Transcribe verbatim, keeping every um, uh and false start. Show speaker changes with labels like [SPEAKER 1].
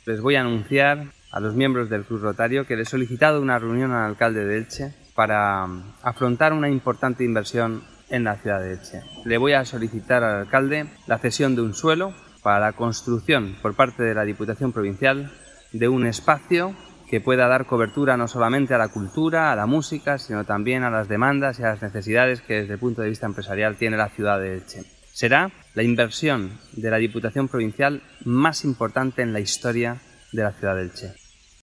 [SPEAKER 1] Les voy a anunciar a los miembros del Club Rotario que le he solicitado una reunión al alcalde de Elche para afrontar una importante inversión en la ciudad de Elche. Le voy a solicitar al alcalde la cesión de un suelo para la construcción por parte de la Diputación Provincial de un espacio que pueda dar cobertura no solamente a la cultura, a la música, sino también a las demandas y a las necesidades que desde el punto de vista empresarial tiene la ciudad de Elche. Será la inversión de la Diputación Provincial más importante en la historia de la ciudad de Elche.